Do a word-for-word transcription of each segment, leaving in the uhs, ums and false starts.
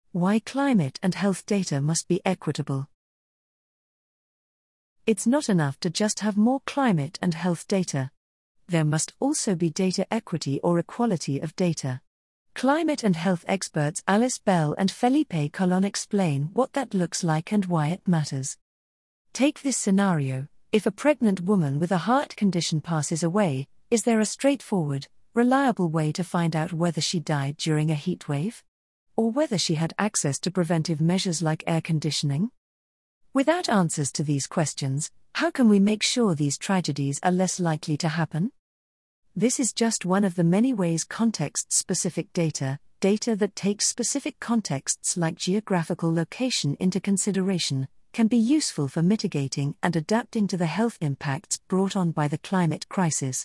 Why climate and health data must be equitable. It's not enough to just have more climate and health data. There must also be data equity or equality of data. Climate and health experts Alice Bell and Felipe Colon explain what that looks like and why it matters. Take this scenario: if a pregnant woman with a heart condition passes away, is there a straightforward, reliable way to find out whether she died during a heat wave? Or whether she had access to preventive measures like air conditioning? Without answers to these questions, how can we make sure these tragedies are less likely to happen? This is just one of the many ways context-specific data, data that takes specific contexts like geographical location into consideration, can be useful for mitigating and adapting to the health impacts brought on by the climate crisis.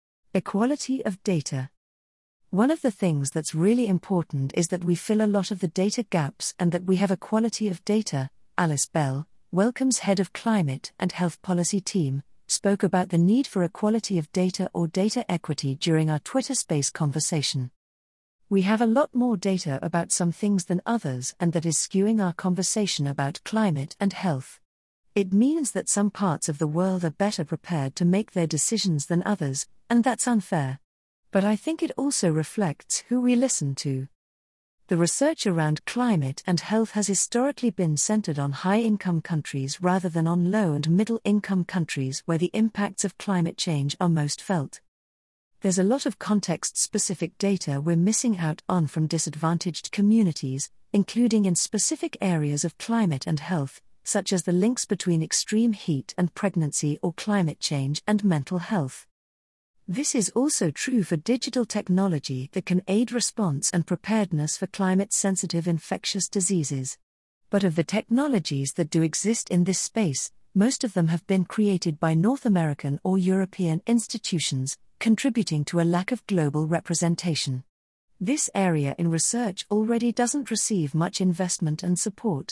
Equality of data. One of the things that's really important is that we fill a lot of the data gaps and that we have equality of data. Alice Bell, Wellcome's head of climate and health policy team, spoke about the need for equality of data or data equity during our Twitter Space conversation. We have a lot more data about some things than others, and that is skewing our conversation about climate and health. It means that some parts of the world are better prepared to make their decisions than others, and that's unfair. But I think it also reflects who we listen to. The research around climate and health has historically been centered on high-income countries rather than on low- and middle-income countries where the impacts of climate change are most felt. There's a lot of context-specific data we're missing out on from disadvantaged communities, including in specific areas of climate and health, such as the links between extreme heat and pregnancy or climate change and mental health. This is also true for digital technology that can aid response and preparedness for climate-sensitive infectious diseases. But of the technologies that do exist in this space, most of them have been created by North American or European institutions, contributing to a lack of global representation. This area in research already doesn't receive much investment and support.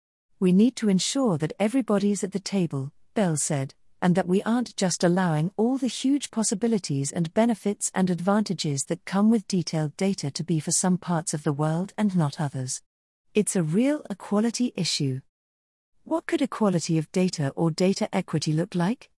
We need to ensure that everybody's at the table, Bell said, and that we aren't just allowing all the huge possibilities and benefits and advantages that come with detailed data to be for some parts of the world and not others. It's a real equality issue. What could equality of data or data equity look like?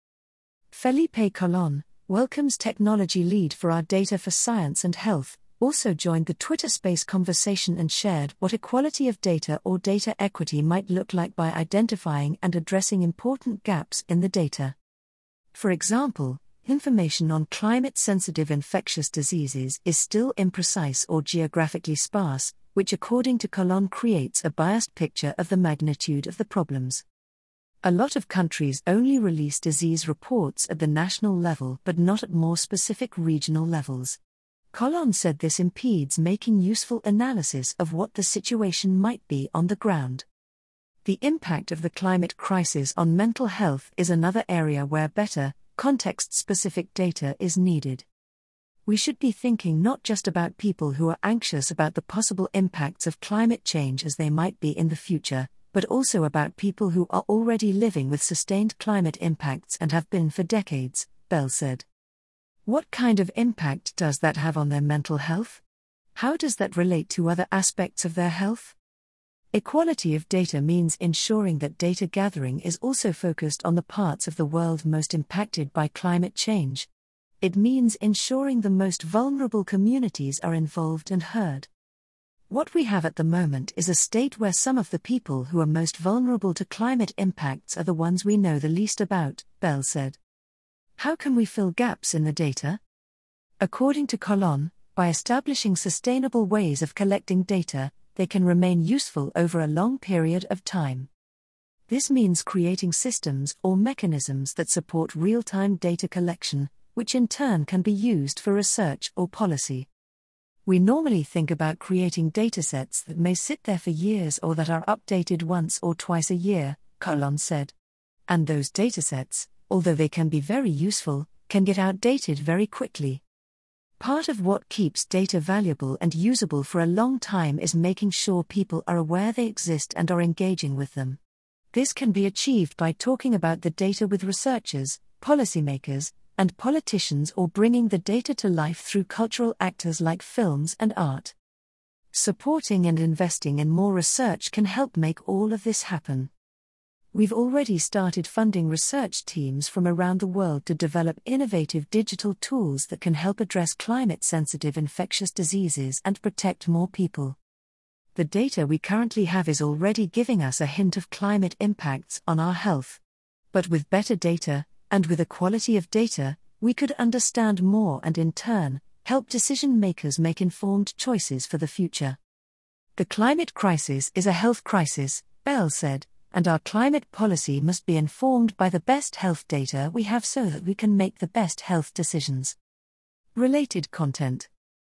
Felipe Colon, Wellcome's technology lead for our Data for Science and Health, also joined the Twitter Space conversation and shared what equality of data or data equity might look like by identifying and addressing important gaps in the data. For example, information on climate-sensitive infectious diseases is still imprecise or geographically sparse, which according to Colon creates a biased picture of the magnitude of the problems. A lot of countries only release disease reports at the national level but not at more specific regional levels. Colon said this impedes making useful analysis of what the situation might be on the ground. The impact of the climate crisis on mental health is another area where better, context-specific data is needed. We should be thinking not just about people who are anxious about the possible impacts of climate change as they might be in the future, but also about people who are already living with sustained climate impacts and have been for decades, Bell said. What kind of impact does that have on their mental health? How does that relate to other aspects of their health? Equality of data means ensuring that data gathering is also focused on the parts of the world most impacted by climate change. It means ensuring the most vulnerable communities are involved and heard. What we have at the moment is a state where some of the people who are most vulnerable to climate impacts are the ones we know the least about, Bell said. How can we fill gaps in the data? According to Colon, by establishing sustainable ways of collecting data, they can remain useful over a long period of time. This means creating systems or mechanisms that support real-time data collection, which in turn can be used for research or policy. We normally think about creating datasets that may sit there for years or that are updated once or twice a year, Colon said. And those datasets, although they can be very useful, can get outdated very quickly. Part of what keeps data valuable and usable for a long time is making sure people are aware they exist and are engaging with them. This can be achieved by talking about the data with researchers, policymakers, and politicians, or bringing the data to life through cultural actors like films and art. Supporting and investing in more research can help make all of this happen. We've already started funding research teams from around the world to develop innovative digital tools that can help address climate-sensitive infectious diseases and protect more people. The data we currently have is already giving us a hint of climate impacts on our health. But with better data, and with a quality of data, we could understand more and in turn, help decision makers make informed choices for the future. The climate crisis is a health crisis, Bell said, and our climate policy must be informed by the best health data we have so that we can make the best health decisions. Related content.